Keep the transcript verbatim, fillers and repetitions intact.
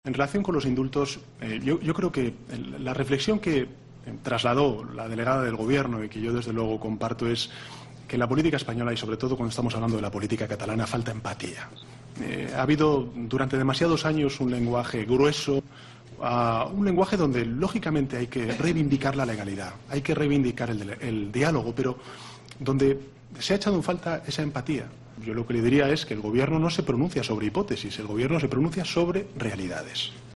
En relación con los indultos, eh, yo, yo creo que el, la reflexión que trasladó la delegada del Gobierno y que yo desde luego comparto es que en la política española y sobre todo cuando estamos hablando de la política catalana falta empatía. Eh, ha habido durante demasiados años un lenguaje grueso, uh, un lenguaje donde lógicamente hay que reivindicar la legalidad, hay que reivindicar el, el diálogo, pero donde se ha echado en falta esa empatía. Yo lo que le diría es que el Gobierno no se pronuncia sobre hipótesis, el Gobierno se pronuncia sobre realidades.